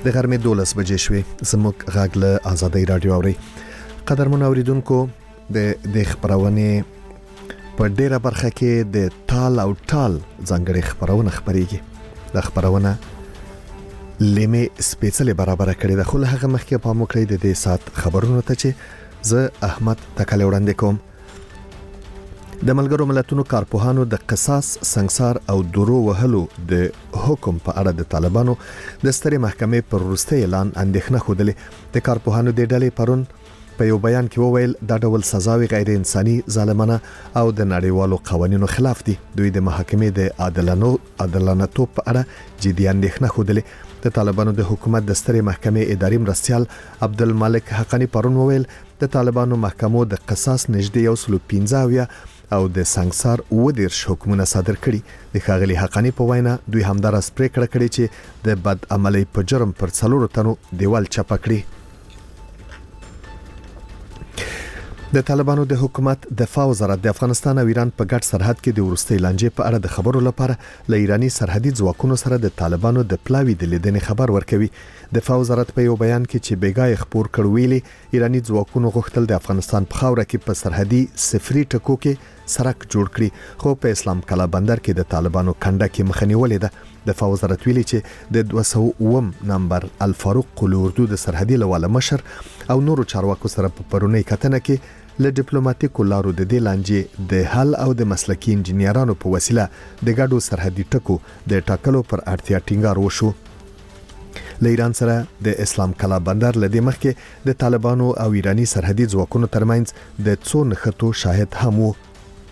د غرمې 12 بجې شوې. زموږ غږ له آزادۍ رادیو اوري. قدرمن اوریدونکو، د خبرونه په ډیره برخه کې د ټال او ټال ځانګړي خبرونه خبريږي. د خبرونه لیمه سپیشل برابر کړی د خل هغه مخکې په مو کړی د دې سات خبرونو ته چې زه احمد تکل وړاندې کوم. د ملګرو ملتونو کارپوهانو د قصاص، سنگسار او درو وهلو د حکم په اړه د طالبانو د سترې محکمې پر وروستي اعلان اندېښنه خوده. د کارپوهانو د ډلې پرون په یو بیان کې وویل دا ډول سزاوي غیر انساني، ظالمانه او د نړیوالو قوانینو خلاف دي. دوی د محکمې د عدالتوب په اړه جدي اندېښنه خوده. د طالبانو د حکومت د سترې محکمې اداري مرستيال عبدالملک حقانی پرون وویل د طالبانو محکمو د قصاص نږدې 115 او د سنگسار 10 حکمونه صادر کړي. د ښاغلي حقانی په وینا دوی همدارس پریکړه کړې چې د بد عملي په جرم پر 4 تنو دیوال چپه کړي. د طالبانو د حکومت دفاع وزارت د افغانستان او ایران په ګډ سرحد کې د ورستۍ لانجې په اړه د خبرو لپاره له ایرانی سرحدي ځواکونو سره د طالبانو د پلاوي د لیدنې خبر ورکوي. دفاع وزارت په یو بیان کې چې بیګای خبر کړ ویلي ایرانی ځواکونو غوښتل د افغانستان په خاوره کې په سرحدي صفري ټکو کې سرک جوړ کړي، خو په اسلام کلا بندر کې د طالبانو کنده کې مخنیولې ده. دفاع وزارت ویلي چې د 209 نمبر الفاروق قلو اردو د سرحدي لواله مشر او نورو چارواکو سره په پرونی کتنه کې له ډیپلوماټیکو لارو د دې لانجې د حل او د مسلکي انجنیرانو په وسیله د ګډو سرحدي ټکو د ټاکلو پر اړتیا ټینګار وشو. له ایران سره د اسلام کلا بندر لدې مخکې د طالبانو او ایرانی سرحدي ځواکونو ترمنځ د څو نښتو شاهد هم وو.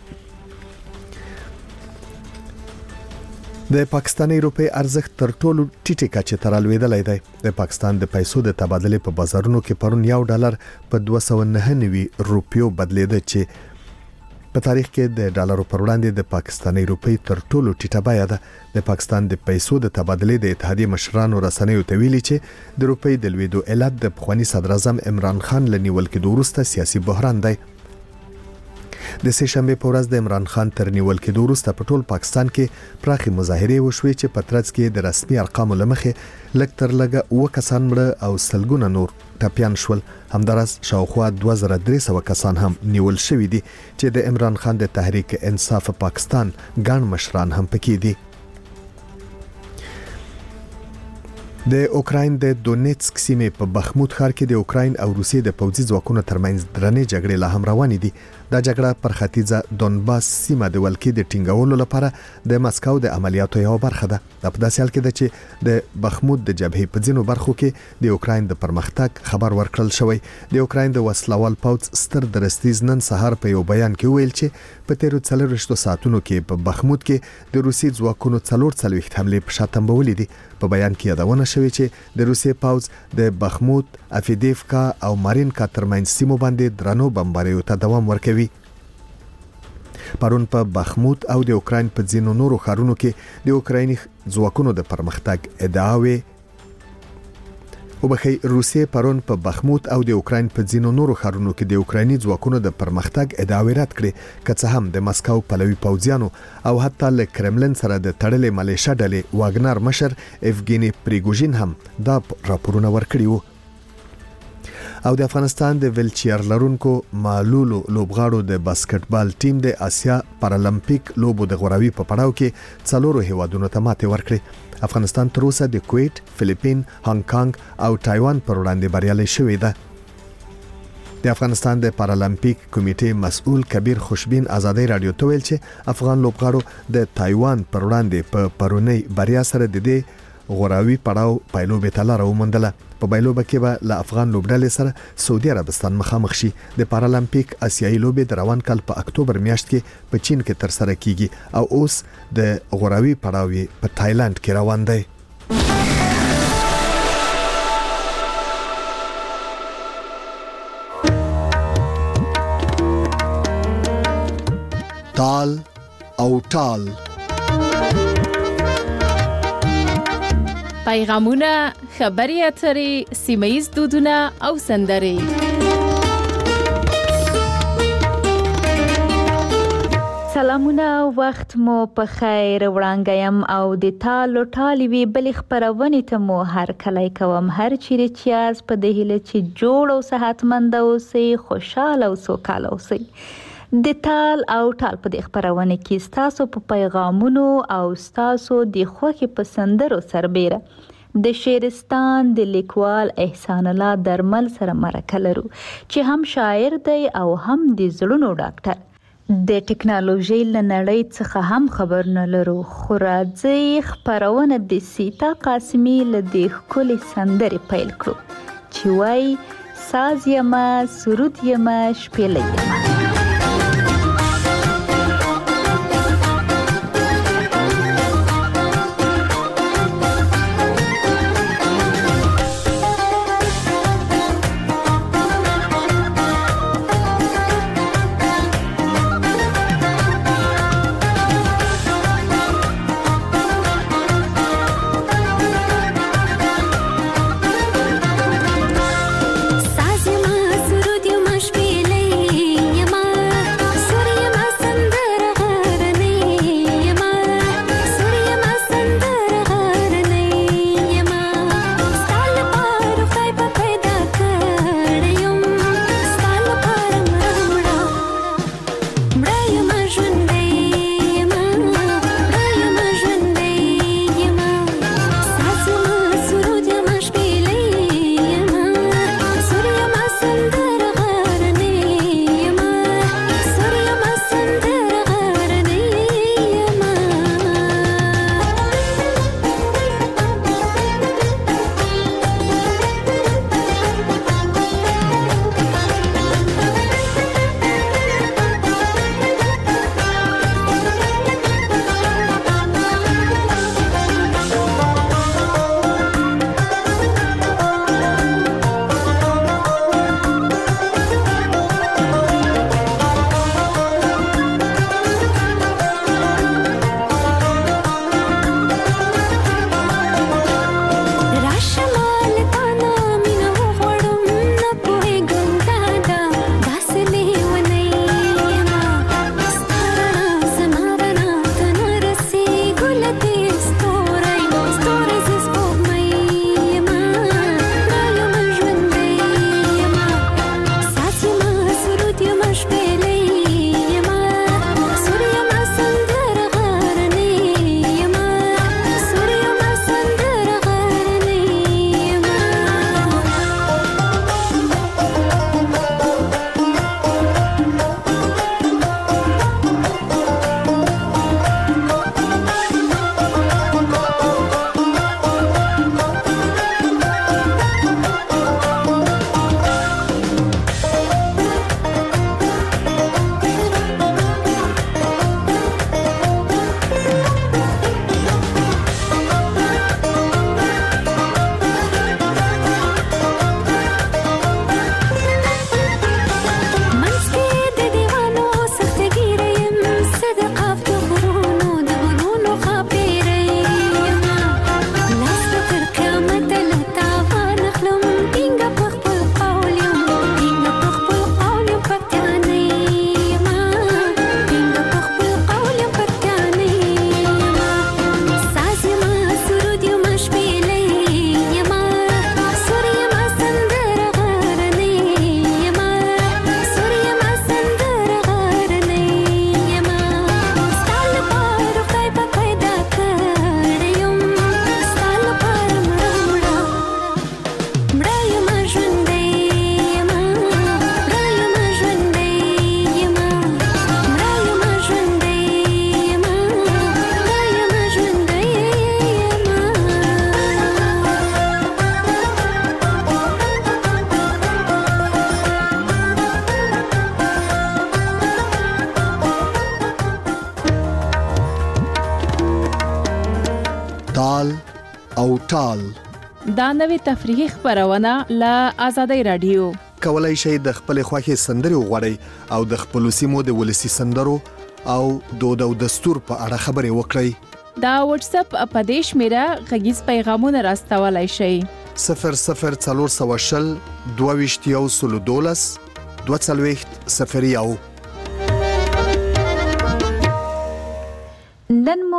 د پاکستاني روپی ارزښت تر ټولو ټیټه کچه ته رالوېدلی دی. د پاکستان د پیسو د تبادلې په بازارونو کې پرون $1 په 299 روپیو بدلیده چې په تاریخ کې د ډالرو پر وړاندې د پاکستاني روپی تر ټولو ټیټه بیه ده. د پاکستان د پیسو د تبادلې د اتحادیې مشرانو رسنیو ته ویلي چې د روپی د لوېدو علت د پخوانی صدر اعظم عمران خان لنیول کېدو وروسته سیاسي بحران دی. د سه شنبه په ورځ د عمران خان تر نیول کېدو وروسته په ټول پاکستان کې پراخي مظاهرې وشوې چې په ترڅ کې د رسمي ارقامو لمخې لږ تر لږه 9 کسان مړه او سلګونه نور ټپيان شول. همدارس شاوخوا 2300 کسان هم نیول شوي دي چې د عمران خان د تحریک انصاف پاکستان ګڼ مشران هم پکې دي. د اوکراین د دونیتسک سیمې په بخموت ښار کې د اوکراین او روسیې د پوځي ځواکونو ترمنځ درنې جګړې لا هم روانې دي. دا جګړه پر ختیځه دونباس سیمه د ولکې د ټینګولو لپاره د مسکو د عملیاتو یو برخه ده. د په داسې حال کې ده چې د بخموت د جبهې په ځینو برخو کې د اوکراین د پرمختګ خبر ورکړل شوی. د اوکراین د وسلوال پوځ ستر درستیز نن سهار په یو بیان کې ویل چې په تیرو 40 ساعتونو کې په بخموت کې د روسي ځواکونو 44 حملې په شاتم بولې دي. په بیان کې یادونه شوې چې د روسي پوځ د بخموت، افیدیفکا او مارینکا ترمنځ سیمو باندې درنو بمباریو ته دوام ورکوي. پرون په بخموت او د اوکراین په ځینو نورو ښارونو کې د اوکرایني ځواکونو د پرمختګ ادعاوې روسیې پرون په بخموت او د اوکراین په ځینو نورو ښارونو کې د اوکرایني ځواکونو د پرمختګ ادعاوې رد کړې، که څه هم د مسکو پلوي پوځیانو او حتی له کرملن سره د تړلې ملیشه ډلې واګنر مشر ایفګینی پریګوژین هم دا راپورونه ورکړي وو. او د افغانستان د ویلچیر لرونکو معلولو لوبغاړو د باسکټبال ټیم د آسیا پارالمپیک لوبو د غوراوي په پړاو کې 4 هیوادونو ته ماتې ورکړې. افغانستان تر اوسه د کویت، فلیپین، هانګ کانګ او تایوان پر وړاندې بریالي شوی ده. د افغانستان د پارالمپیک کمیټې مسؤل کبیر خوشبین آزادۍ رادیو ته ویل چې افغان لوبغاړو د تایوان پر وړاندې په پرونی بریا سره د دې غوراوي پړاو پایلوبې ته لاره وموندله. په بایلوبه کې به له افغان لوبډلې سره سعودي عربستان مخامخ شي. د پارالمپیک آسیایي لوبې د روان کال په اکتوبر میاشت کې په چین کې ترسره کیږي او اوس د غوراوي پړاو په تایلند کې روان دی. تال او ټال پیغامونه، خبري اترې، سیمه‌ییز دودونه او سندرې. سلامونه، وخت مو په خیر وړاندیم او د تالو ټالوي بل خبرونه ته مو هر کله کوم هر چیرې چیاز په د هله چې جوړ او صحتمند اوسئ، خوشاله او سوکاله اوسئ. د تال او ټال په د خبرونه کې تاسو په پیغامونو او تاسو د خوخي پسندرو سربېره د شیرستان د لیکوال احسان الله درمل سره مرکه لرو چې هم شاعر دی او هم د زړونو ډاکټر. د ټکنالوژي لنړۍ څخه هم خبر نه لرو، خو راځي خبرونه د سیتا قاسمی له د ښکلې سندرې پیل کړو چې وایي ساز یمه، سرود یمه، شپېلۍ یمه. تال او ټال دا نوې تفریحي خبرونه له آزادۍ رادیو. کولای شئ د خپل خوښي سندرې وغواړئ او د خپل سیمو د ولسی سندرو او دود او دستور په اړه خبرې وکړئ. دا واتس اپ اپدیش میرا غږیز پیغامونه راستولای شئ. 00420 22 012 0 1.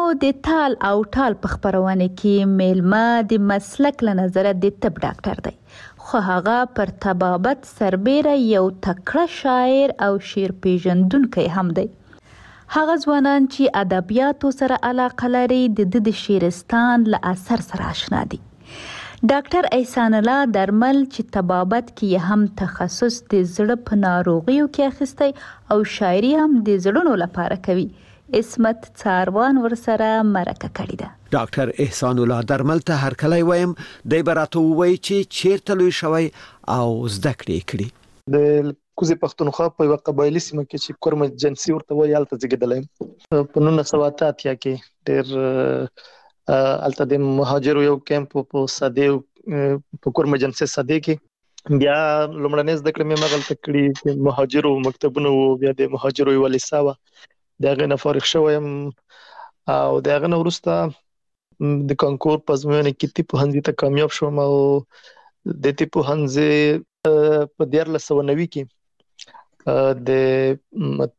د تال او ټال په خپرونه کې میلمه د مسلک له نظره د طب ډاکټر دی، خو هغه پر طبابت سربیره یو تکړه شاعر او شعر پیژندونکی هم دی. هغه ځوانان چې ادبیاتو سره علاقه لري د شعرستان له اثر سره آشنا دي. ډاکټر احسان الله درمل چې طبابت کې هم تخصص د زړه په ناروغیو کې اخیستی او شاعري هم د زړونو لپاره کوي. اسمت څاروان ورسره مرکه کړې ده. ډاکټر احسان الله درمل ته هر کله وایم دی براته وای چې چیرته لوی شوی او زده کړې کړي. د کوزي پښتونخوا په یو قبایلی سیمه کې چې کورم جنسي ورته وایي هلته زیږېدلی په 1988 کې ډېر هلته د مهاجرو یو کیمپ په ساده په کورم جنسي ساده کې بیا لومړنۍ زده کړې مې هغلته کړي چې مهاجرو مکتبونه وو، بیا د مهاجرو یوه لیسه وه، د هغې نه فارغ شوی یم او د هغه نه وروسته د کانکور په ازموینه کې طب پوهنځي ته کامیاب شوم او د طب پوهنځي په 1990 کې د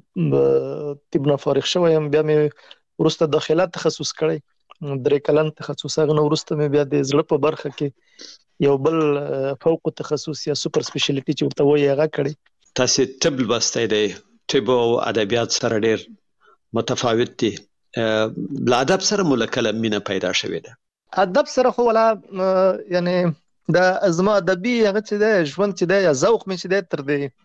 طب نه فارغ شوی یم. بیا مې وروسته داخله تخصص کړی 3 کلن تخصص. هغه نه وروسته مې بیا د زړه په برخه کې یو بل فوق تخصص یا سوپر سپیشلیټي چې ورته وایي هغه کړی. تاسو طب لوستی دی، طب او ادبیات سره ډېر متفاوت دي. له ادب سره ملکله مینه پیدا شوې ده. ادب سره خو ولا یعنی د ازما ادبي هغه چې د ژوند چې د ذوق مې چې د تر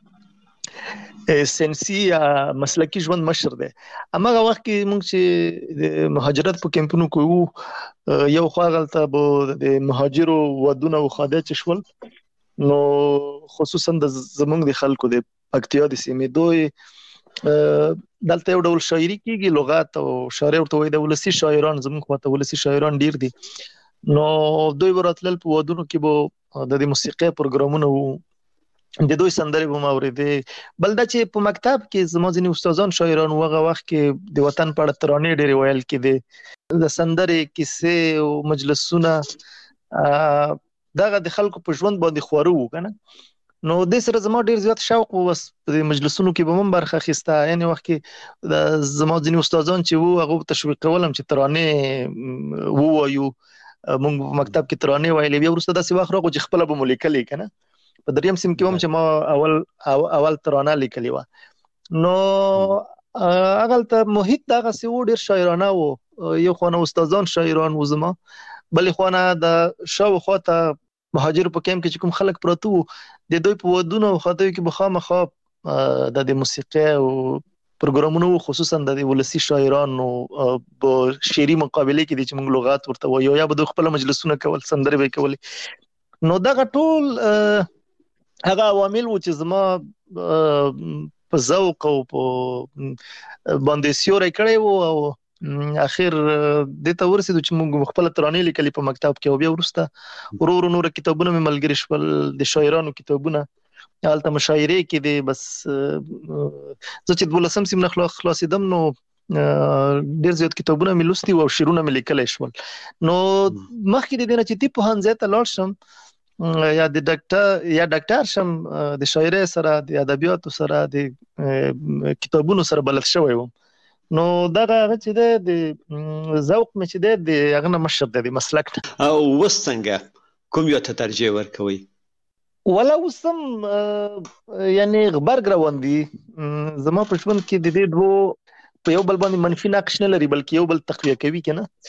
دې سنسي یا مسلکی ژوند مشر دی. هماغه وخت کې موږ چې د مهاجرت په کمپونو کې وو، یو خو هلته به د مهاجرو ودونه وخاده چې شول، نو خصوصا د زمونږ د خلکو د پکتیا د سیمې دوی دلته یو ډول شاعري کېږي، لغات او شاعري ورته وایي. د ولسي شاعران زموږ خواته ولسي شاعران ډېر دي، نو دوی به راتلل په ودونو کې به د موسیقۍ پروګرامونه وو، د دوی سندرې به مې اورېدې. بل دا چې په مکتب کې زما ځینې استادان شاعران وو، هغه وخت کې د وطن په اړه ترانې ډېرې ویل کېدې، د سندرې کیسې او مجلسونه دغه د خلکو په ژوند باندې خواره وو که نه. نو دې سره زما ډېر زیات شوق و، بس په مجلسونو کې به هم برخه اخیسته. یعنې وخت کې د زما ځینې استادان چې وو هغه به تشویقولم چې ترانې ووایو. موږ په مکتب کې ترانې ویلې. بیا وروسته داسې وخت راغو چې خپله به مو لیکلې که نه. په 3م صنف کې هم چې ما اول ترانه لیکلې وه. نو هغلته محیط دغسې و، ډېر شاعرانه و. یو خوا نه استادان شاعران و زما، بلې خوا نه د شاوخوا ته مهاجرو په کیمپ کې چې کوم خلک پراته وو، د دوی په ودونو او خاطیو کې به خامخا د موسیقۍ او پروګرامونه وو، خصوصا د ولسي شاعرانو په شعري مقابلې کې دي چې موږ لغات ورته وایو، یا به دوی خپله مجلسونه کول، سندرې به یې کولې. نو دغه ټول هغه عوامل وو چې زما په ذوق او په باندې سیوری کړی وو او اخر دې ته ورسېدو چې موږ خپله ترانې لیکلې په مکتب کې. او بیا وروسته ورو ورو نوره کتابونه مې ملګري شول، د شاعرانو کتابونه هلته مشاعرې کې دي. بس زه چې 12م صنف نه خلاصېدم نو ډېر زیات کتابونه مې لوستي وو او شعرونه مې لیکلی شول. نو مخکې د دې نه چې طب پوهنځي ته لاړ شم یا د ډاکټر شم، د شاعرۍ سره د ادبیاتو سره د کتابونو سره بلد شوی وم. نو دغه هغه چې د ذوق مې چې د هغه نه مشر دی، د مسلک نه. او اوس څنګه کوم یو ته ترجیح ورکوئ؟ ولا اوس هم یعنې غبرګ روان دي. زما په ژوند کې د دې دوو په یو بل باندې منفي نقش نه لري، بلکې یو بل تقویه کوي که نه.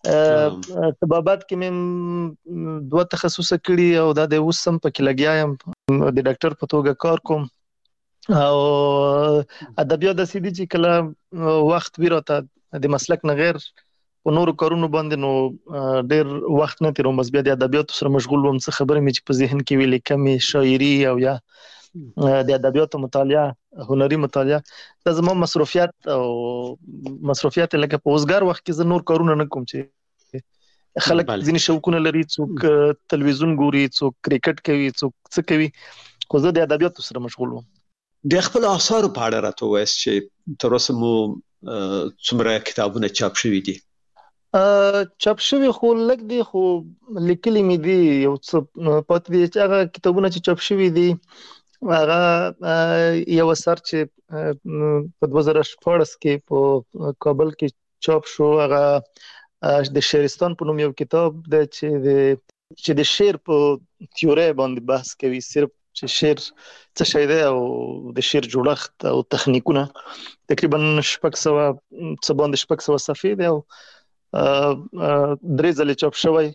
طبابت کې مې 2 تخصصه کړي او دا د اوس هم پکې لګیا یم، د ډاکټر په توګه کار کوم. او ادبیات داسې دي چې کله وخت وي راته د مسلک نه غیر په نورو کارونو باندې، نو ډېر وخت نه تېروم. بس بیا د ادبیاتو سره مشغول وم. څه خبرې مې چې په ذهن کې وي لیکمې، شاعري او یا د ادبیاتو مطالعه، هنري مطالعه. دا زما مصروفیات لکه په اوسګار وخت کې زه نور کارونه نه کوم چې خلک ځینې شوقونه لري، څوک تلویزیون ګوري، څوک کرکټ کوي، څوک څه کوي، خو زه د ادبیاتو سره مشغول وم. د خپل آثارو په اړه راته ووایاست چې تر اوسه مو څومره کتابونه چاپ شوي دي؟ چاپ شوي خو لږ دي، خو لیکلي مې دي یو څه پاتې دي. چې هغه کتابونه چې چاپ شوي دي هغه یو اثر چې په 2014 کې په کابل کې چاپ شو هغه د شعرستان په نوم یو کتاب دی چې د شعر په تیوري باندې بحث کوي، صرف چې شعر څه شی دی او د شعر جوړښت او تخنیکونه. تقریبا 600 صفحې دی او 3 ځله چاپ شوی.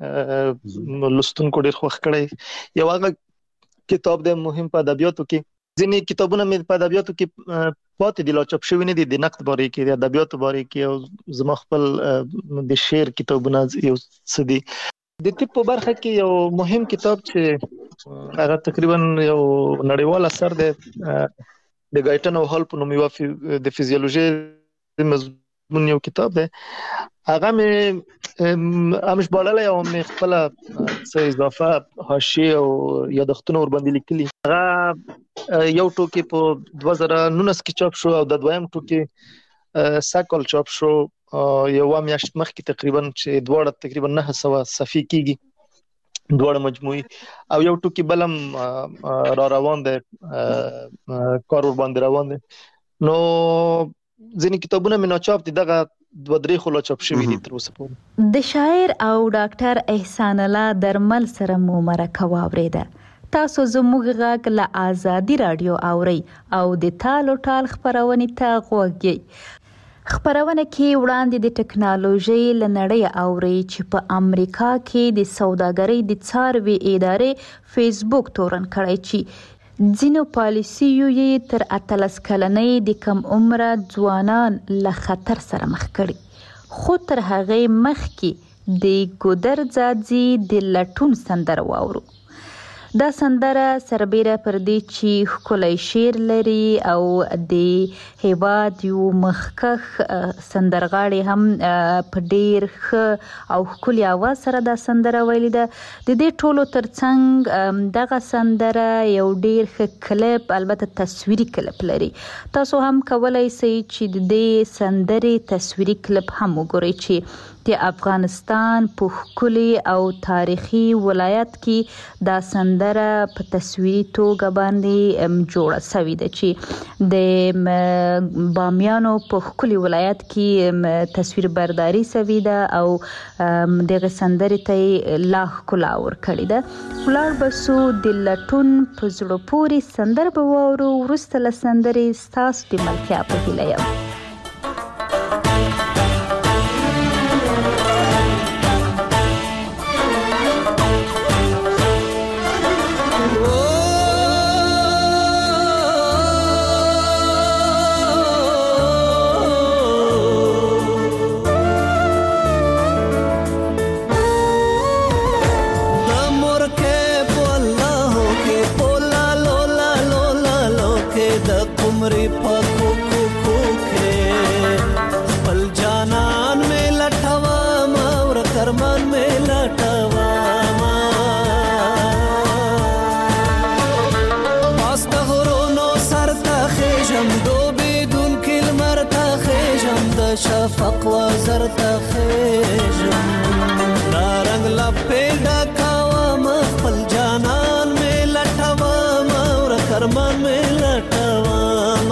لوستونکو ډېر خوښ کړی. یو هغه کتاب دی مهم په ادبیاتو کې. ځینې کتابونه مې په ادبیاتو کې پاتې دي لا چاپ شوي نه دي، د نقد باره کې، د ادبیاتو باره کې، او زما خپل د شعر کتابونه یو څه دي. د طب په برخه کې یو مهم کتاب چې هغه تقریبا یو نړیوال اثر دی، د ګایټن او هال په نوم یو د فزیولوژي مضمون یو کتاب دی. هغه مې امش بالاله او مې خپل څه اضافه حاشیه او یادښتونه ور باندې لیکلي. هغه یو ټوکی په 2019 کې چاپ شو او د دویم ټوکی ساکل چاپ شو یو میاشت مخکې تقریبا، چې دواړه تقریبا 900 صفحې کېږي دواړه مجموعي، او یو ټوکی بلم را روان دی، کار ور باندې روان دی. نو ځینې کتابونه مې ناچاپ دي، دغه 2-3 خو لا چاپ شوي دي تر اوسه پورې. د شاعر او ډاکټر احسان الله درمل سره مو مرکه واورېده. تاسو زموږ غږ له آزادي رادیو اورئ او د تال او ټال خپرونې ته غوږ یې. خپرونه کې وړاندې د ټکنالوژي له نړۍ اورئ چې په امریکا کې د سوداګرۍ د څاروي ادارې فیسبوک تورن کړی چې ځینو پالیسیو یې تر 18 کلنۍ د کم عمره ځوانان له خطر سره مخ کړي. خو تر هغې مخکې د ګودر ځاځي د لټون سندره واورو. دا سندره سربیره پر دې چې ښکلی شعر لري او د هیواد یو مخکښ سندرغاړي هم په ډیر ښه او ښکلي اواز سره دا سندره ویلې ده. د دې ټولو ترڅنګ دغه سندره یو ډیر ښه کلپ، البته تصویري کلپ لري. تاسو هم کولی شئ چې د دې سندرې تصویري کلپ هم وګورئ چې د افغانستان په ښکلي او تاریخي ولایت کې دا سندره په تصویري توګه باندې جوړه سوې ده، چې د بامیانو په ښکلي ولایت کې تصویر برداری سوې ده او دغه سندرې ته یې لا ښکلا ورکړې ده. ولاړ به سو د لټون په زړه پورې سندره به واورو. وروسته له سندرې ستاسو د ملتیا په هیله یم. شفق وزر تخیجم دا رنگ لپی ڈکاوام خپل جانان میں لٹوام اور کرمان میں لٹوام.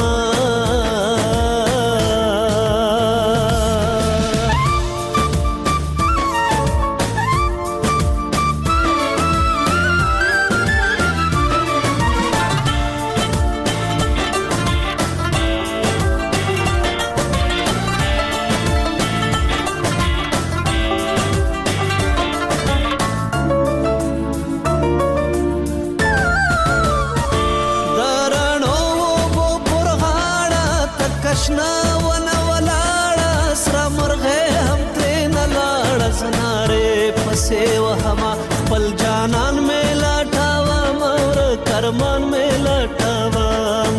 خپل جانان میں لټوام اور کرمان میں لټوام.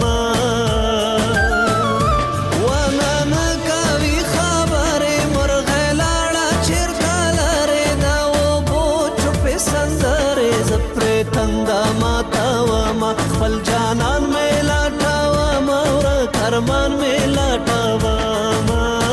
ونن کوي خبره مرغه لاړه چیرته لري دا و بو چپ سندره زپر تندا ماتوام. خپل جانان میں لټوام اور کرمان میں لټوام.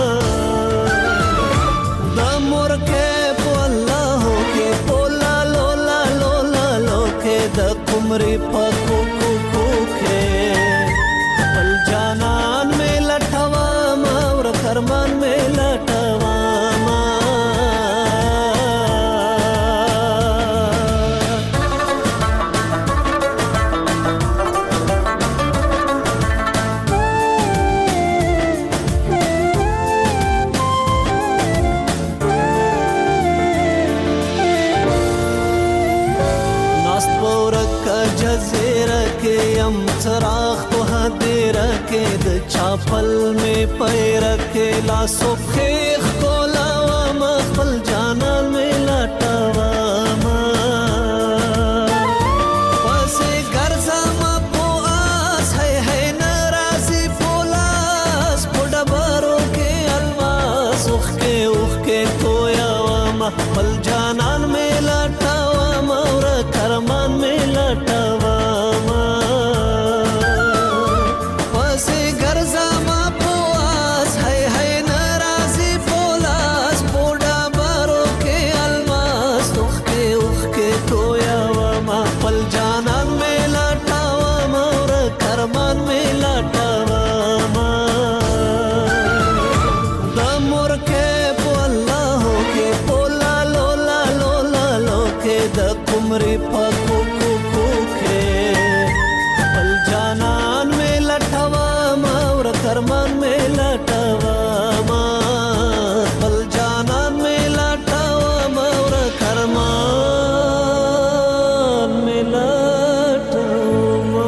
कुमरी पको कुके पल जानन में लटवा और करमान में लट پل می پیرکه لاسو خیخ کولاوام خپل جانان می لټوام پسې ګرځم په آس هی هی ناراضي پولاس په ډبرو کې الواز اوخکې تویاوام خپل جانان می لټوام اور کرمان می لټوام कुमरी पको को के पल जानन में लटवा मावर करमान में लटवा पल जानन में लटवा मावर करमान में लटवा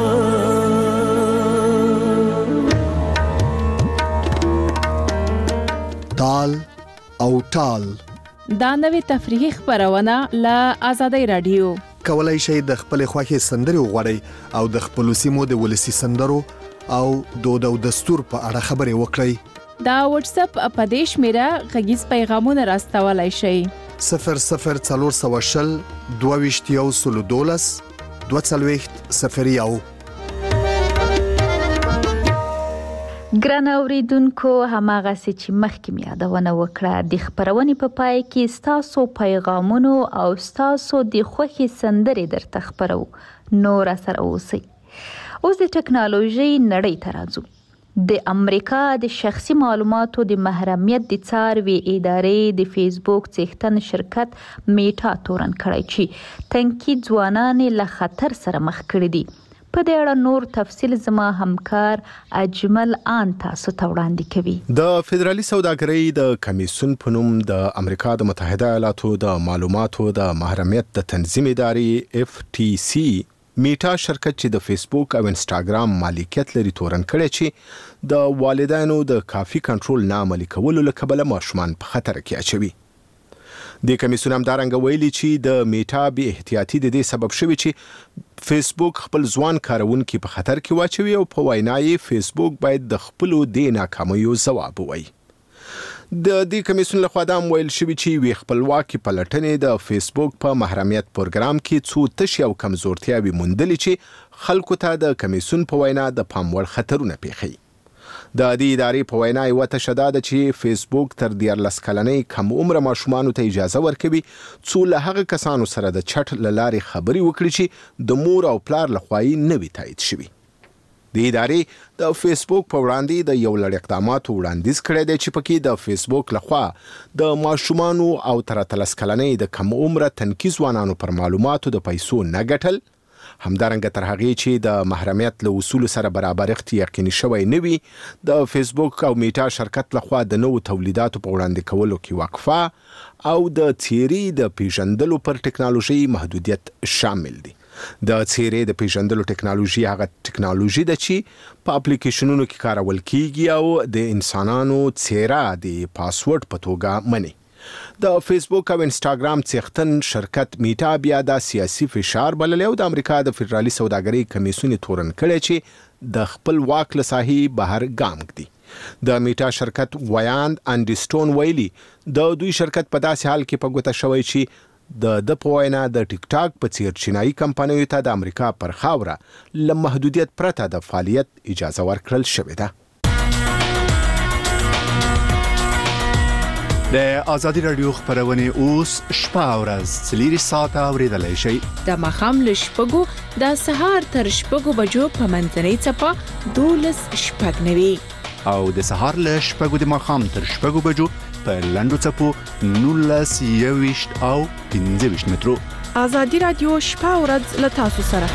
تال او ټال دا نوې تفریحي خبرونه له آزادۍ رادیو کولای شئ د خپل خوښي سندري وغوړئ او د خپل سیمو د ولسی سندرو او دود او دستور په اړه خبرې وکړئ. دا واتس اپ په دیش میرا غږیز پیغامونه راستولای شئ 00420 22 22 ګران اوریدونکو هماغه چې مخکې مې یادونه وکړه د خبرونې په پای کې ستاسو پیغامونو او ستاسو د خوښي سندرې درته خبرو نور سره اوسئ. اوس د ټکنالوژي نړۍ ته راځو. د امریکا د شخصي معلوماتو د محرمیت د څاروي ادارې د فیسبوک څښتن شرکت میټا تورن کړی چې تنکي ځوانان له خطر سره مخ کړي دي. په دې اړه نور تفصیل زما همکار اجمل آن تاسو ته وړاندې کوي. د فدرالي سوداګرۍ د کمیسیون په نوم د امریکا د متحده ایالاتو د معلوماتو د محرمیت د تنظیم ادارې FTC میټا شرکت چې د فیسبوک او انستاګرام مالکیت لري تورن کړی چې د والدینو د کافي کنټرول نه عملي کولو له کبله ماشومان په خطر کې اچوي. د کمیسیون همدارنګه ویلي چې د میټا بې احتیاطي د دې سبب شوی چې فیسبوک خپل ځوان کارونکي په خطر کې واچوي او په وینا یې فیسبوک باید د خپلو دې ناکامیو ځواب ووایي. د دې کمیسیون لخوا دا ویل شوی چې وی خپلواکي پلټنې د فیسبوک په محرمیت پروګرام کې څو تشي او کمزورتیاوې موندلې چې خلکو ته د کمیسیون په وینا د پام وړ خطرونه پیښي. د دې ادارې په وینا یو تشدد چې فیسبوک تر 14 کلنۍ کم عمر ماشومان ته اجازه ورکوي څو له هغه کسانو سره د چټ لارې خبري وکړي چې د مور او پلار لخوا یې نوي تایید شوي. د ادارې د فیسبوک په وړاندې د یو لړ اقداماتو وړاندیز کړی دی چې پکې د فیسبوک لخوا د ماشومانو او تر 13 کلنۍ د کم عمر تنکي ځوانانو پر معلوماتو د پیسو نه ګټل، همدارنګه تر هغې چې د محرمیت له اصول سره برابرښت یقیني شوی نه وي د فیسبوک او میټا شرکت لخوا د نوو تولیداتو په وړاندې کولو کې وقفه او د څیرې د پیژندلو پر ټکنالوژي محدودیت شامل دي. د څیرې د پیژندلو ټکنالوژي هغه ټکنالوژي ده چې په اپلیکیشنونو کې کارول کیږي او د انسانانو څیره د پاسورډ په توګه مني. د فیسبوک او انستاګرام څښتن شرکت میټا بیا د سیاسي فشار بللی او د امریکا د فدرالي سوداګرۍ کمیسیون تورن کړی چې د خپل واک له ساحې بهر ګام ږدي. د میټا شرکت ویاند انډیسټون ویلي د دوی شرکت په داسې حال کې په ګوته شوی چې د په وینا د ټیک ټاک په څیر چینایي کمپنیو ته د امریکا پر خاوره له محدودیت پرته د فعالیت اجازه ورکړل شوې ده. د آزادي رادیو خبرونه اوس شپه او ورځ 4 ساعته اوریدلای شئ. د ماښام له شپږو د سهار تر شپږو بجو په منځنۍ څپه 12:09 او د سهار له شپږو د ماښام تر شپږو بجو په لنډو څپو 19:20 او 15 مترو. آزادي رادیو شپه او ورځ له تاسو سره.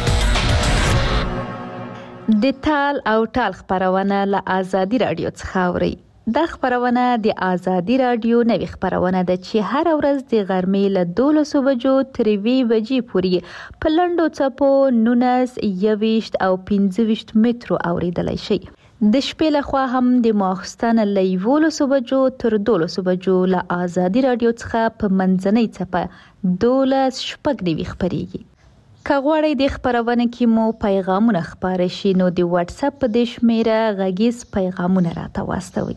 د تال او ټال خبرونه له آزادي رادیو څخه اورئ. دا خبرونه د آزادي رادیو نوې خبرونه ده چې هر ورځ د غرمې له 12 بجو تر 2 بجې پورې په لنډو څپو 19:20 او 15 مترو اوریدلای شي. د شپې لخوا هم د ماخستن له 11 بجو تر 12 بجو له آزادي رادیو څخه په منځنۍ څپه 12:09 خپرېږي. که غواړئ د خپرونه کې مو پیغامونه خپاره شي نو د واتس اپ په دې شمیره غږیز پیغامونه راته واستوئ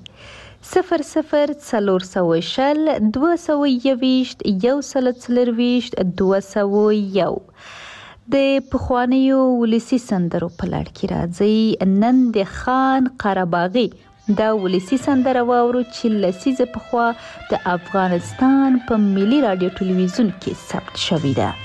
0040 221 201. د پخوانیو ولسی سندرو په لړ کې راځي نن د خان قرهباغي دا ولسی سندره واورو چې لسیزه پخوا د افغانستان په ملي رادیو ټلویزیون کې ثبت شوې ده.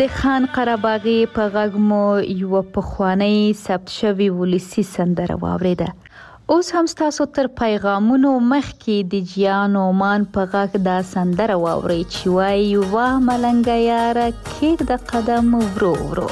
د خان قرهباغي په غږ مو یو پخوانی ثبت شوی ولسی سندره واوریده. اوس هم تاسو تر پیغامونو مخکې د جیان اومان په غږ دا سندره واوري چې وایي واه ملنګه یاره کېږ د قدم ورو ورو.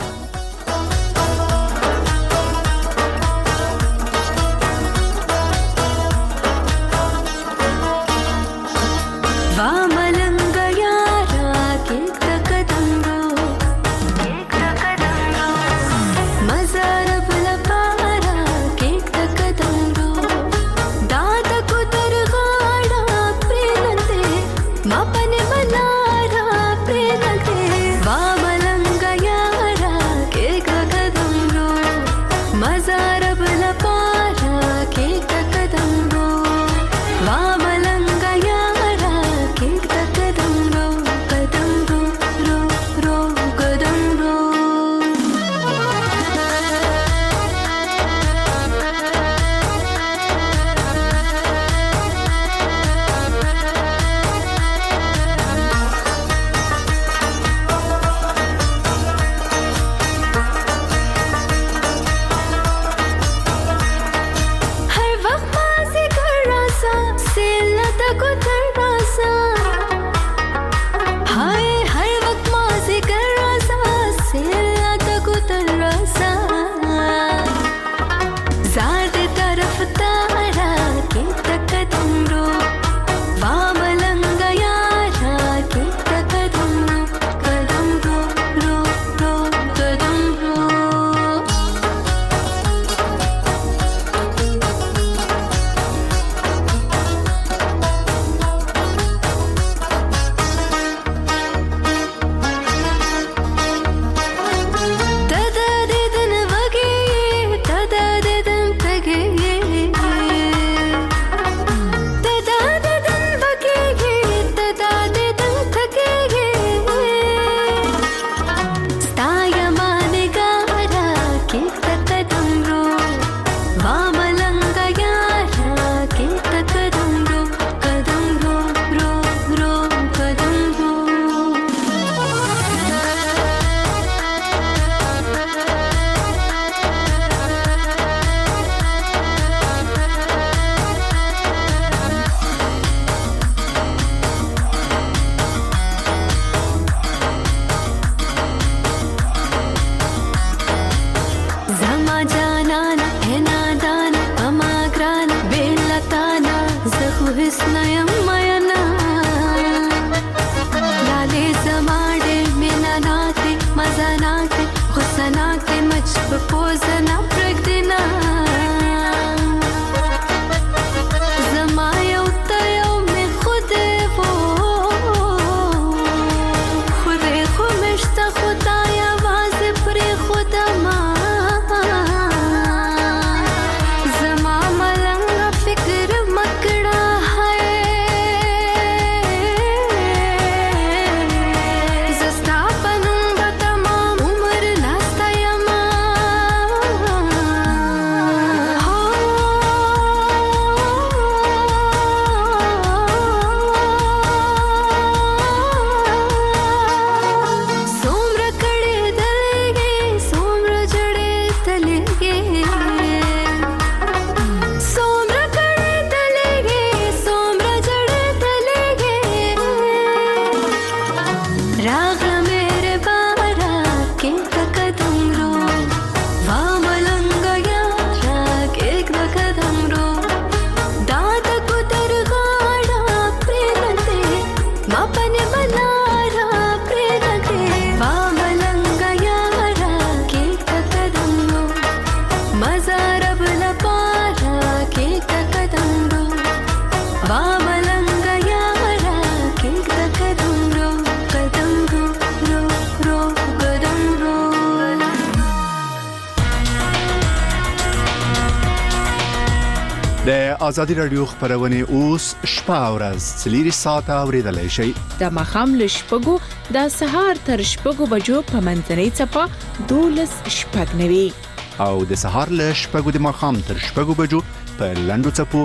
د ازادي رادیو خبرونه اوس شپه او ورځ 3 ساعته اوریدلای شئ. د مخام له شپږو د سهار تر شپږو بجو په منځنۍ چپه 12 شپږ نوي او د سهار له شپږو د مخام تر شپږو بجو په لندو چپو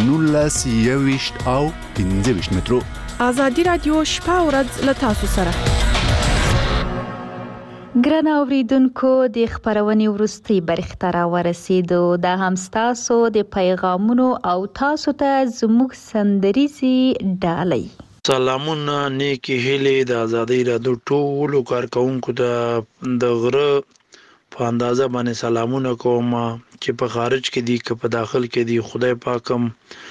19 او 15 مترو. ازادي رادیو شپه او ورځ له تاسو سره. ګران اوریدونکو د خبرونې وروستي برخه ته راورسېدو. دا هم ستاسو د پیغامونو او تاسو ته زموږ سندریزي ډالۍ. سلامونه، نیکی هیلې د ازادۍ رادیو ټولو کارکونکو ته د غره په اندازه باندې سلامونه کوم چې په خارج کې دي که په داخل کې دي. خدای پاکم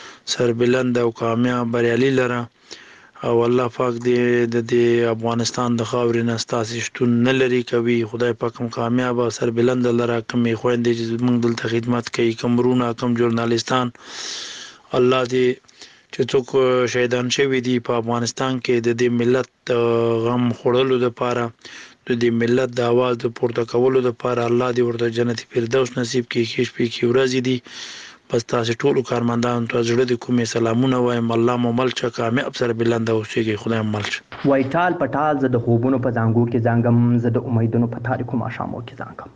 سربلند او کامیاب بریالي لره او الله پاک دې د افغانستان د خاورې نه ستاسې شتون نه لري کوي. خدای پاک هم کامیاب او سربلند لره. کمې خویندې چې موږ دلته خدمت کوي، کم ورونه، کم ژورنالستان، الله دې چې څوک شهیدان شوي دي په افغانستان کې د دې ملت غم خوړلو دپاره، د دې ملت د اواز د پورته کولو دپاره الله دې ورته جنت فردوس نصیب کړي. ښې شپې کې ورځې دي. بس تاسو ټولو کارمندانو ته زړه د کومې سلامونه وایم. الله مو ملچه کامیاب سربلنده اوسېږئ. خدای مو ملچه. وای ټال پټال زه د خوبونو په زانګو کې زانګم، زه د امیدونو په تاریکو ماښامو کې زانګم.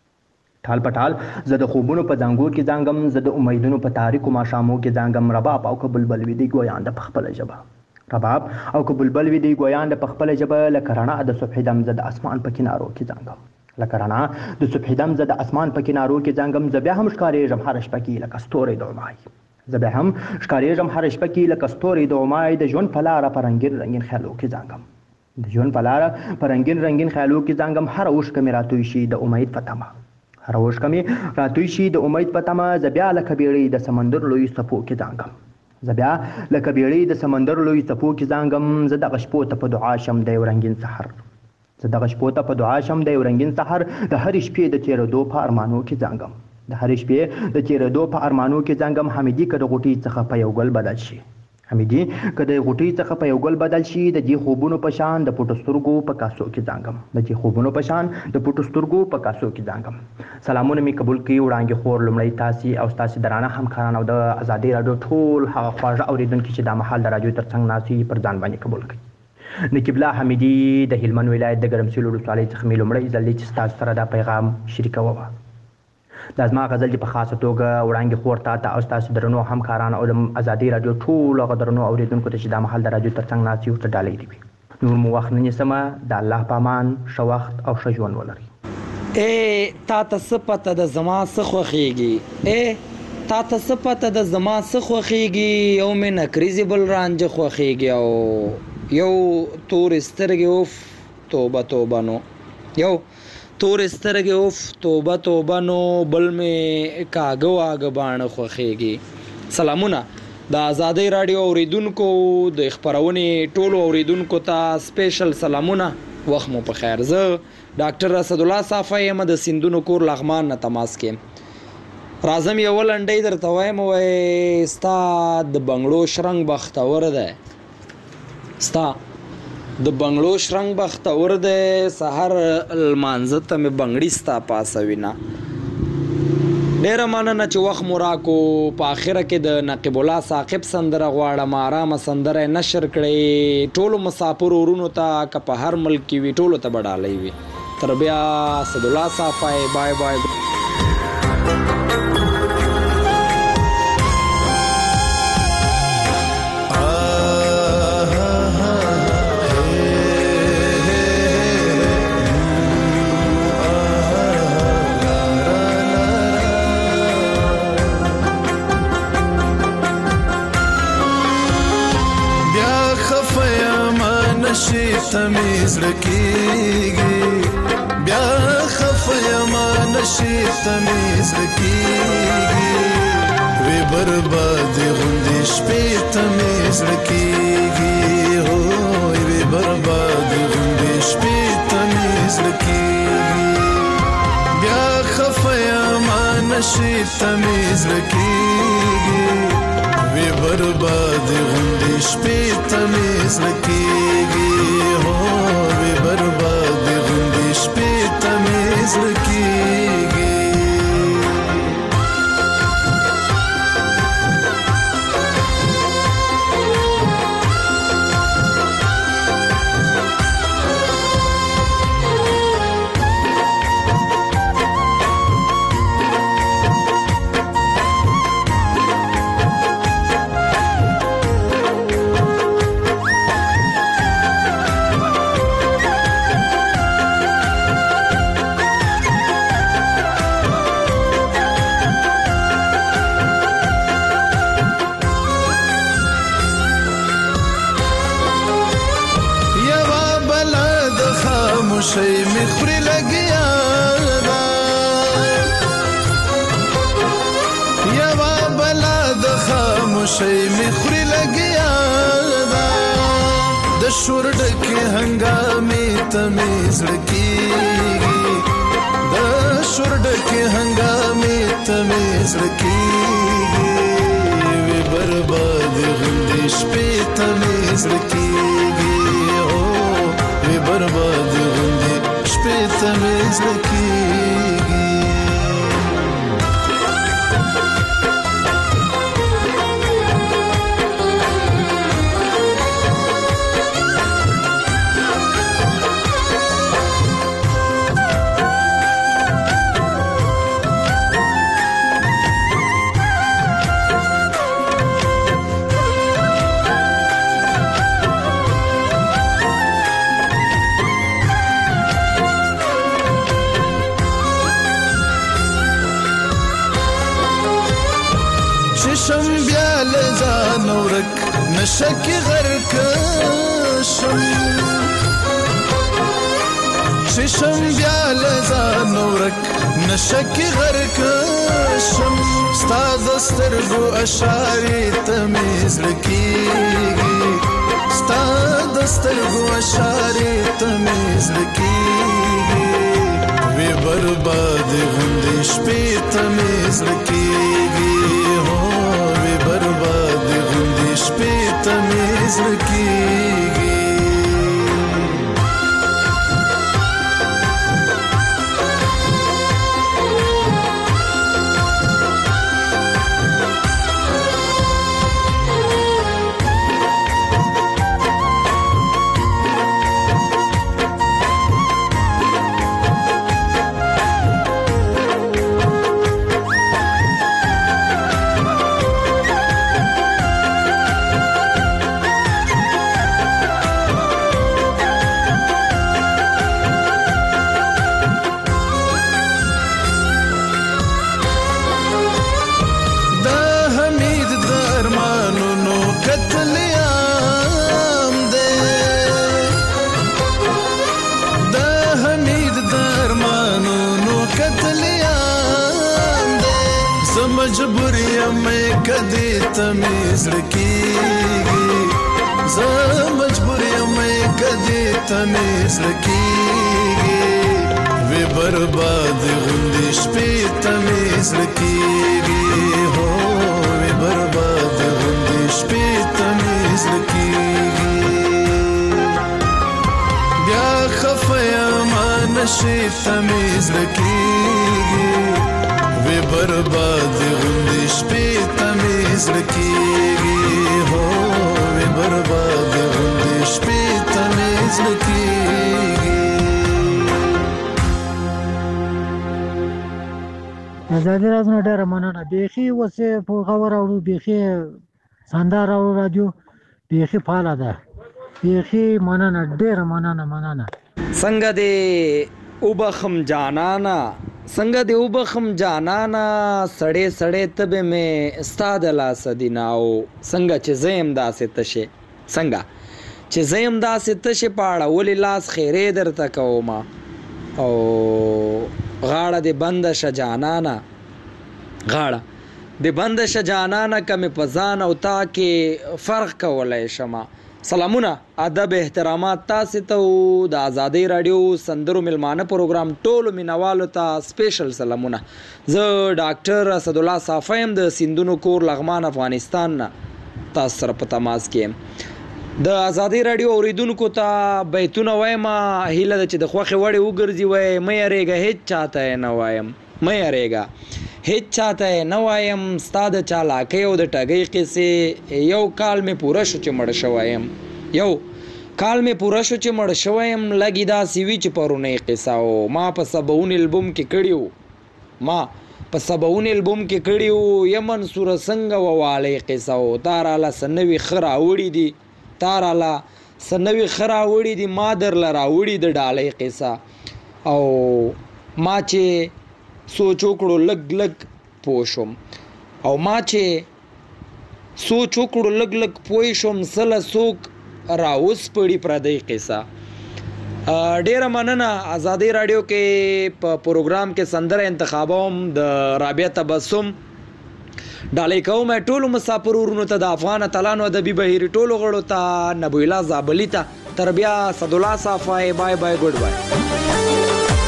ټال پټال زه د خوبونو په زانګو کې زانګم، زه د امیدونو په تاریکو ماښامو کې زانګم. رباب او که بلبل وي دی ګویان د پخپله ژبه، رباب او که بلبل وي دی ګویان د پخپله ژبه. لکه رڼا د صبح دم زه د اسمان په کنارو کې زانګم، لکه رڼا د صبح دم زه د اسمان په کنارو کې زانګم. زه بیا هم ښکارېږم هره شپه کې لکه ستوری د امای، زه بیا هم ښکارېږم هره شپه کې لکه ستوری د امای. د ژوند په لاره په رنګین رنګین خیالو کې زانګم، د ژوند په لاره په رنګین رنګین خیالو کې زانګم. هره اوښکه مې راتوی شي د امید په تمه، هره اوښکه مې راتوی شي د امید په تمه. زه بیا لکه بیړۍ د سمندر لوی څپو کې زانګم، زه بیا لکه بیړۍ د سمندر لوی څپو کې زانګم. زه دغه شپو ته په دعا شم د یو رنګین سحر، زه دغه شپو ته په دعا شم د یو رنګین سحر. د هرې شپې د تېرېدو په ارمانو کې زانګم، د هرې شپې د تېرېدو په ارمانو کې زانګم. حمیدي که د غوټۍ څخه په یو ګل بدل شي، حمیدي که د غوټۍ څخه په یو ګل بدل شي. د دې خوبونو په شان د پټو سترګو په کاسو کې زانګم، د دې خوبونو په شان د پټو سترګو په کاسو کې زانګم. سلامونه مې قبول کړي وړاندې خور لومړی تاسې او ستاسې درانه همکاران او د ازادۍ راډیو ټول هغه خواږه اورېدونکي چې دا مهال د راډیو تر څنګ ناست وي پر ځان باندې قبول کړي. نقیب الله حمیدي د هلمند ولایت د ګرمسیر ولسوالۍ څخه مې لومړی ځل دی چې ستاسو سره دا پیغام شریکوم. دا زما غزل دی په خاصه توګه وړاندې خور ته او ستاسو درنو همکارانو او د ازادۍ راډیو ټولو هغه درنو اورېدونکو ته چې دا مهال د راډیو تر څنګ ناست وي ورته ډالۍ دي وي. نور مو وخت نه نیسمه، د الله په امان، ښه وخت او ښه ژوند ولرئ. تا ته څه پته د زما څه خوښېږي؟ تا ته څه پته د زما څه خوښېږي؟ یو مې نکریزې بل رانجه خوښېږي او یو تورې سترګې اوف توبه توبه نو، یو تورې سترګې اوف توبه توبه نو، بل مې کاږه واږه باڼه خوښېږي. سلامونه د ازادۍ راډیو اوریدونکو، د خپرونې ټولو اوریدونکو ته سپیشل سلامونه، وخت مو په خیر. زه ډاکټر اسد الله صافی یم د سیندونو کور لغمان نه تماس کې. راځم یو لنډۍ درته وایم. وایي ستا د بنګړو شرنګ بختور دی، ستا د بنګړو شرنګ بختور دی، سحر لمانځه ته مې بنګړي ستا پاسوینه. ډېره مننه چې وخت مو راکو. په اخره کې د نقیب الله ثاقب سندره غواړم، آرامه سندره یې نشر کړئ ټولو مسافرو ورونو ته، که په هر ملک کې وي ټولو ته به ډالۍ وي. تر بیا اسد الله صافی، بای بای. تمیز رکیږي بیا خفیما نشي تمیز رکیږي وی برباد غوندې شپې تمیز رکیږي هو وی برباد غوندې شپې تمیز رکیږي بیا خفیما نشي تمیز رکیږي وی برباد غوندې شپې تمیز رکیږي هو وی برباد غوندې شپې تمیز رکیږي. شي می خوري لګیا دا د شور ډکه هنګامې ته می زړه کېږي د شور ډکه هنګامې ته می زړه کېږي وي برباد غوندې شپې ته می زړه کېږي وي برباد غوندې شپې ته می زړه کېږي شم بیا لزان ورک نشکی غرق شم شم بیا لزان ورک نشکی غرق شم ستا دسترګو اشارې ته مې زړه کېږي ستا دسترګو اشارې ته مې زړه کېږي وي برباد غوندې شپې ته مې زړه کېږي برباد غوندې شپې ته مې زړه کېږي مجبور یم کدی ته مې زړه کېږي زه مجبور یم کدی ته مې زړه کېږي وي برباد غوندې شپې ته مې زړه کېږي وي برباد غوندې شپې ته مې زړه کېږي بیا خفه یم نشي ته مې زړه کېږي وي برباد غوندې شپې ته مې زړه کېږي وي برباد غوندې شپې ته مې زړه کېږي ازادي راډیو نه ډېره مننه بیخي اوسې په خبر اورو بیخي سندره او رادیو بیخي فعاله ده بیخي مننه ډېره مننه څنګه دې وبخم جانانا څنګه دې وبخم جانانا سړې سړې تبه مې استاد لاس دیناو څنګه چې زیم داسې تشه څنګه چې زیم داسې تشه پاړه ولې لاس خیرې درته کوما او غاړه دې بند ش جانانا غاړه دې بند ش جانانا کمه پزان او تا کې فرق کولای شمه سلامونه ادب احترامات تاسو ته د آزادۍ رادیو سندرو ملمانه پروګرام ټولو مینوالو ته سپیشل سلامونه زه ډاکټر اسد الله صافیم د سیندونو کور لغمان افغانستان نه تاسو سره په تماس کې د آزادۍ رادیو اوریدونکو ته بیتونه وایم هیله د چې د خوخه وړي وګرځي وای مې ریګه هیڅ چاته نه وایم مې ریګه هیڅ چاته نه وایم ستاد چالاکي او د ټګي قصې یو کال مې پوره شو چې مړ شوایم لګي دا سیوی چې پرونه قصه او ما په سبون البوم کې کړیو یمن سور څنګه وواله قصه او تاراله سنوي خراوړي دي ما در لراوړي د ډالۍ قصه او ما چې سوچ وکړو لګ پوښوم سله سوک راوس پړي پردې قصه ډیره مننه آزادۍ رادیو کې په پروګرام کې سندره انتخابوم د رابعه تبسم ډالۍ کوم ټولو مسافر ورونو ته د افغان اتلانو ادبي بهیر ټولو غړو ته نبویلا زابلی ته تر بیا صد الله صافای بای بای ګډ بای.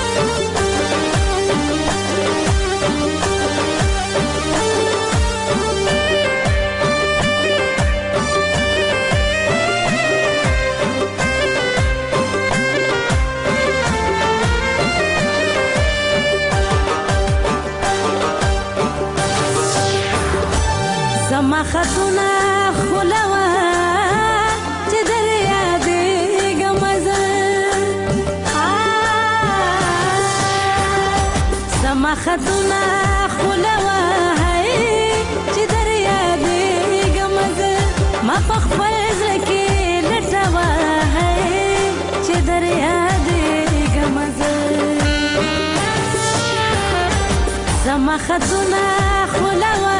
زما خطونه خلوه چې در یادېږم زه زما خطونه خلوه چې در یادېږم زه ما په خپل زړه کې لټوه چې در یادېږم زه زما خطونه خلوه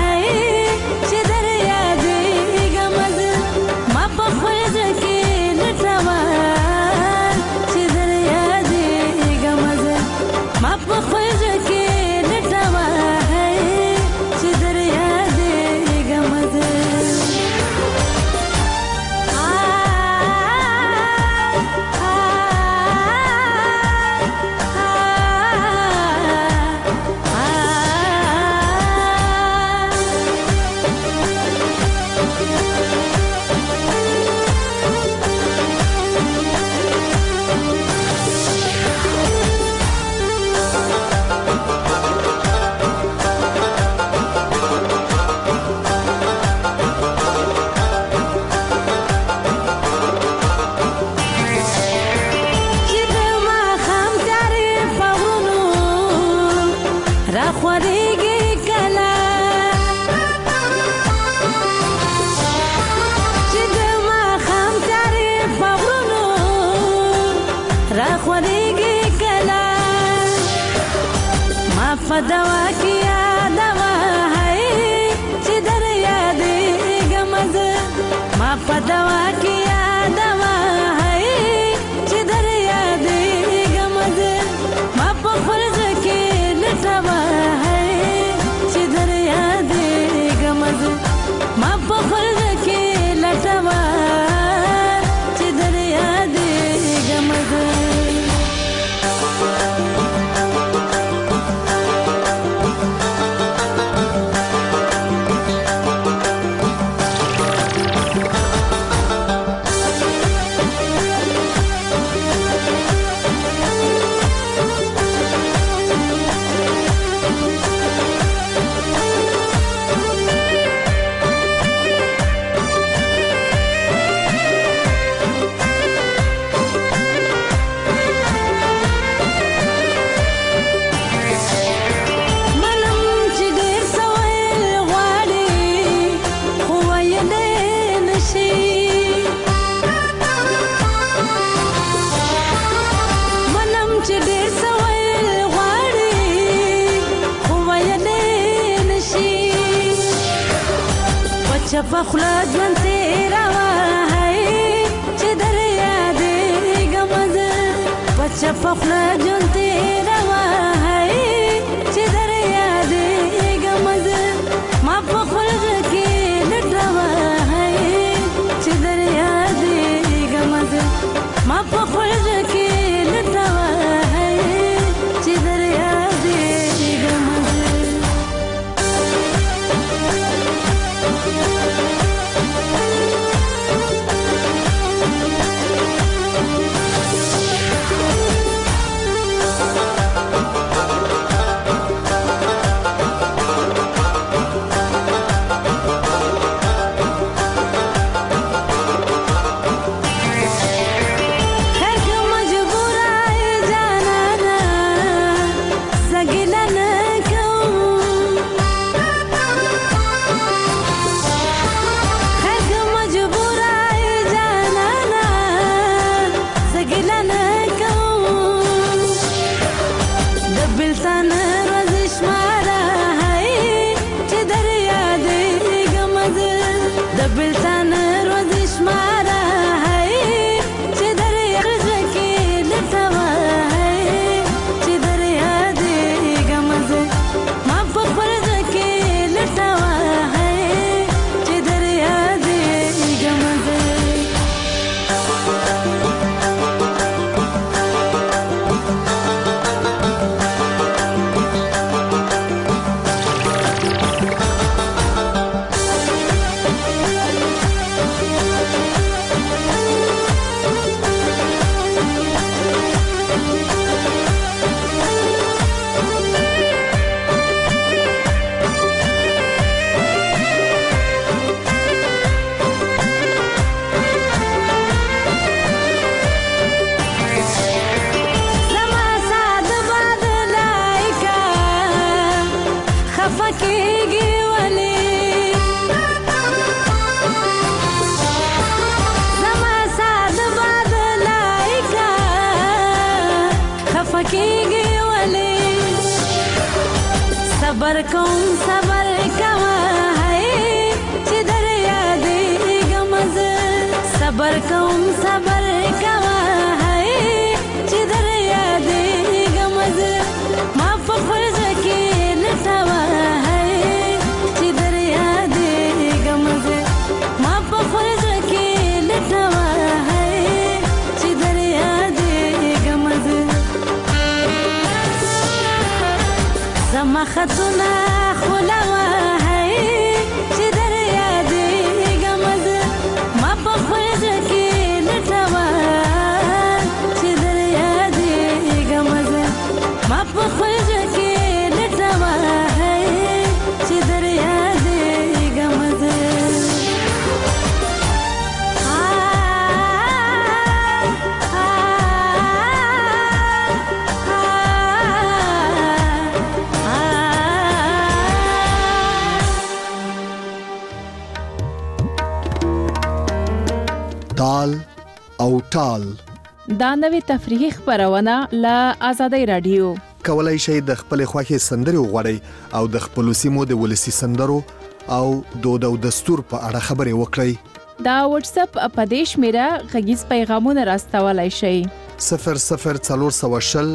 دوا کی دوا ہے چې در یادېږم زه ما په دوا کی دوا ہے چې در یادېږم زه ما په خپل زړه کې لټوه چې در یادېږم زه ما په خپل زړه کې لټوه چې در یادېږم زه پخلا ژوند تیروا چې در یادېږم زه بچه پخلا ژوند تیروا چې در یادېږم زه ما په خپل زړه کې لټوه چې در یادېږم زه ما په خپل زړه کې لټوه چې در یادېږم زه خفکیږي ولې زما ساد بدلای کا خفکیږي ولې صبر کوم صبر کوا ہے چې در یادې غمز صبر کوم صبر کوا ہے چې در یادې غمز ما په فرض کې لټوا ہے چې در یادې غمز ما په فرض کې لټوا ہے چې در یادې غمز زما خطونه خلوا ہے چې در یادې غمز ما په فرض کې لټوا چې در یادې غمز ما په فرض کې لټوا ہے چې در یادې غمز تال او ټال دا نوې تفریحي خبرونه له آزادۍ رادیو کولای شئ د خپل خوښي سندرې وغوړئ او د خپل سیمو د ولسی سندرو او دود او دستور په اړه خبرې وکړئ. دا واتس اپ په دې شمیره غږیز پیغامونه راستولای شئ 00420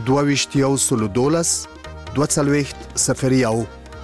22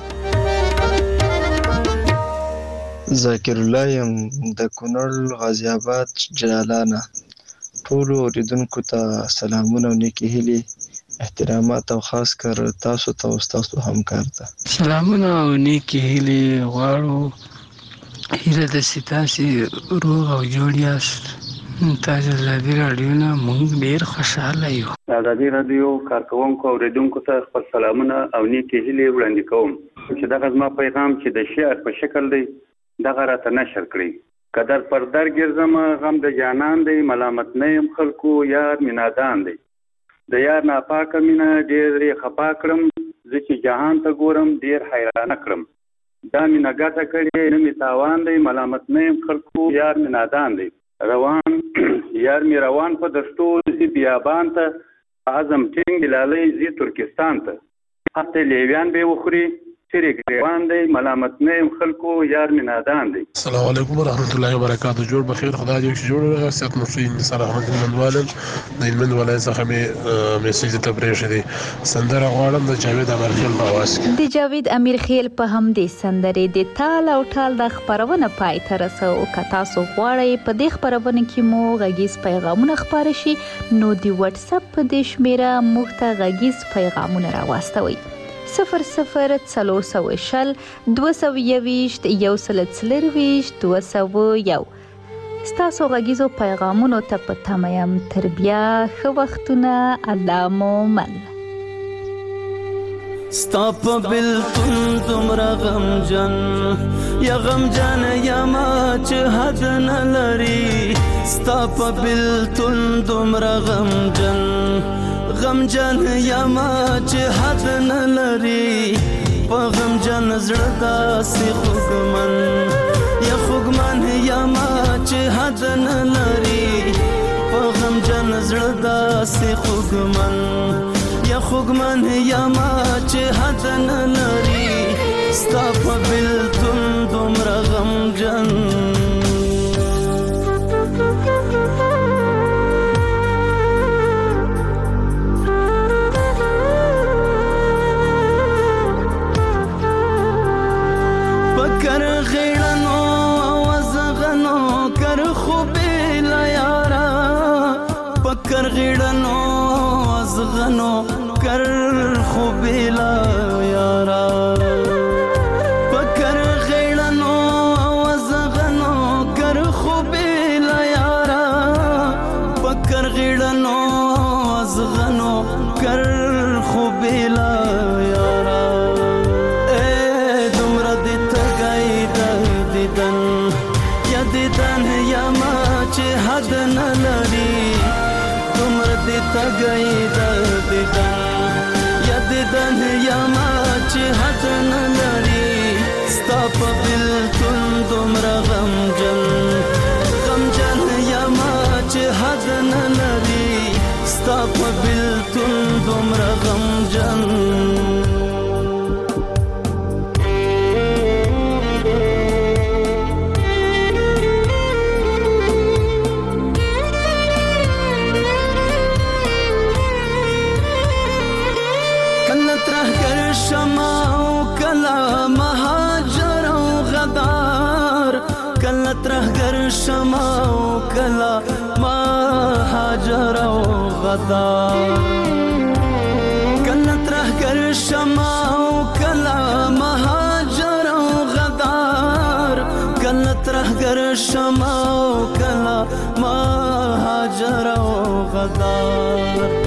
ذاکر الله یم د کونړ غازی آباد جلالانه. ټولو اوریدونکو ته سلامونه او نیکی هیلې احترامات او خاص کر تاسو ته او تاسو همکار ته سلامونه او نیکی هیلې غواړو. هیله د ستاسي روغ او جوړ یاست. تاسو د رادیو نه موږ ډیر خوشاله یو. د رادیو کارکونکو او اوریدونکو ته خپل سلامونه او نیکی هیلې وړاندې کوم چې دا غزما پیغام چې د شعر په شکل دی دغه راته نشر کړی. قدر پر در ګرځم غم د جانان دی ملامت نه يم خلکو یار مینادان دی د یار ناپاکه مینا ډېر خپا کړم زه چې جهان ته ګورم ډېر حیران کړم دا مینا ګټه کړې نه می تاوان دی ملامت نه يم خلکو یار مینادان دی روان یار می روان په دشتو زی بیابان ته اعظم ټینګ لالۍ زی ترکستان ته حتی لیویان به وخوري سری ګریوان دی ملامت نه يم خلکو یار مینادان دی. السلام علیکم ورحمت الله وبرکاته. جوړ بخیر خدای دې چې جوړ راغی سات مفین سره احمد المنوالن د المن ولای څخه می میسج ته پرېښه دي سندره غواړم د جاوید امرخیل په आवाज کې. د جاوید امرخیل په همدې سندرې د تال او ټال د خبرونه پای ته رسو. که تاسو غواړئ په دې خبرونه کې مو غږیز پیغامونه خپاره شي نو د واتس اپ په دې شمیره موږ ته غږیز پیغامونه راواستوئ 00 420 221 201 ستاسو غږیزو پیغامونو ته په تمه یم. تر بیا ښه وختونه الله مو مل. ستا په بلتون دومره غمجن یا غمجن یما چې حد نه لري ستا په بلتون دومره غمجن یما چې حد نه لري په غمجن زړه داسې خوږمن یما چې حد نه لري په غمجن زړه داسې خوږمن یما چې حد نه لري ستا په بلتون دومره غمجن پکر غیړنو وزغنو کر خوبې لا یارا پکر غیړنو وزغنو کر خوبې لا یارا پکر غیړنو وزغنو کر خوبې لا یارا پکر غیړنو وزغنو کر خوبې لا یارا دیدن یما چې حد نه لري دومره دې تګی د دیدن یما چې حد نه شمع او کلا مهاجر او غدار کله ترهګر شمع او کلا مهاجر او غدار کله ترهګر شمع او کلا مهاجر او غدار